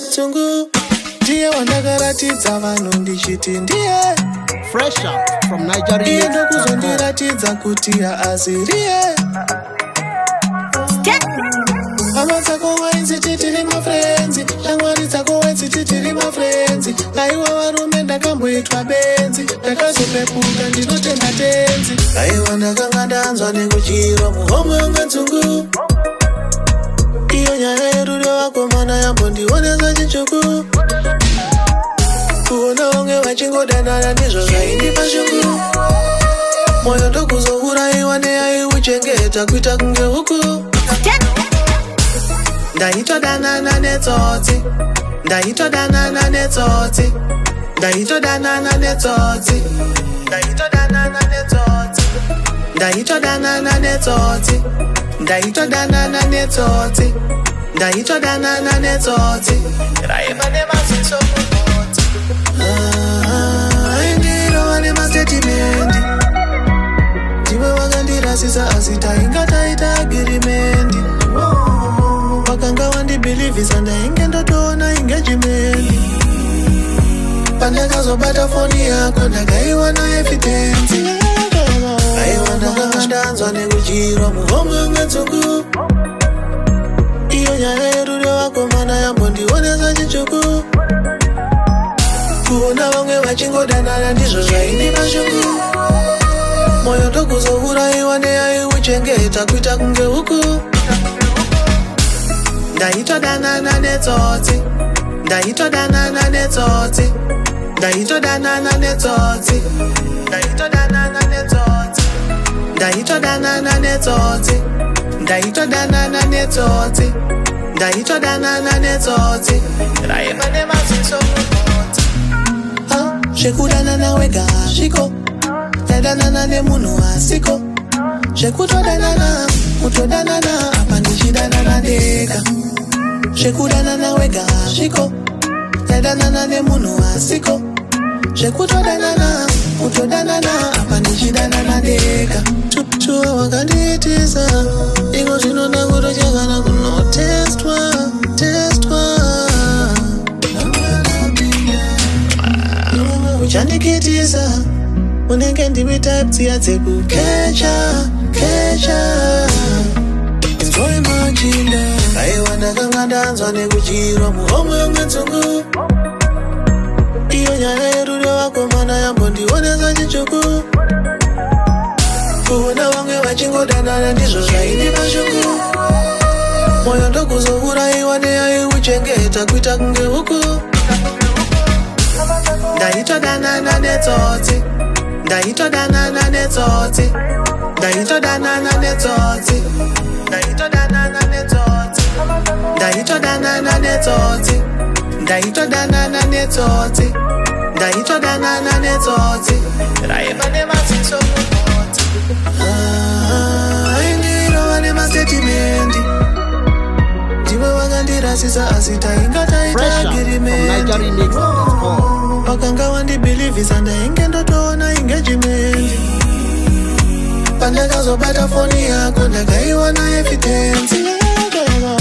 tsungu ndiye wandakaratidza vanhu ndichiti ndiye Fresh out from Nigeria. iye ndokuzondiratidza kuti haasiriye hama dzako wainziti tiri mafrenzi shamwari dzako wainziti tiri mafrenzi aiwa varume ndakamboitwa benzi ndakazopepuka ndinotenda tenzi aiwa ndakanga ndanzwa nekuchirwa muhomwe unga nzungu iyo nyaya yerudo vakomana yambondionesa chichuku kuona vamwe vachingodanana ndizvo zvaindipa shungu mwoyo ndokuzouraiwa neyaiuchengeta kuita kunge huku ndaitodanana netsotsi ndaitodanana netsotsi ndaitodanana netsotsi ndaitodanana netsotsi ndaitodanana netsotsi ndaitodanana netsotsi ndaitodanana netsotsi raima nemaziso mumotsi aindirova nemastatemendi ndiwe wakandirasisa asi tainga taita agirimendi wakanga wandibhilivhisa ndainge ndotoona engagemendi pandakazobata foni yako ndakaiwana evidhensi aiwa ndakanga ndanzwa nekuchirwa muhomwe unga nzungu iyo nyaya yerudo vakomana yambondionesa chichuku kuona vamwe vachingodanana ndizvo zvaindipa shungu mwoyo ndokuzouraiwa neyaiuchengeta kuita kunge huku ndaitodanana netsotsi ndaitodanana netsotsi ndaitodanana netsotsi ndaitodanana netsotsi ndaitodanana netsotsi ndaitodanana netsotsi ndaitodanana netsotsi raima nemaziso mumotsi zvekudanana wega sviko yadanana nemunhu asiko zvekutodanana kutodanana apa ndichidanana ndega zvekudanana wega sviko yadanana nemunhu asiko zvekutodanana kutodanana apa ndichidanana ndega tuwa wakandiitisa ingo zvinoda kutochakana kunotestwa uchandikitisa unenge ndimi type dziya dzekukecha enjoy machinda aiwa ndakanga ndanzwa nekuchirwa muhomwe unga nzungu iyo nyaya yerudo vakomana yambondionesa chichuku kuona vamwe vachingodanana ndizvo zvaindipa shungu mwoyo ndokuzouraiwa neyaiuchengeta kuita kunge huku ndaitodanana netsotsi ndaitodanana netsotsi ndaitodanana netsotsi ndaitodanana netsotsi ndaitodanana netsotsi ndaitodanana netsotsi ndaitodanana netsotsi raima nemaziso mumotsi aindirova nemastatemendi ndiwe wakandirasisa asi tainga taita agirimendi wakanga wandibhilivhisa ndainge ndotoona engagemendi pandakazobata foni yako ndakaiwana evidhensi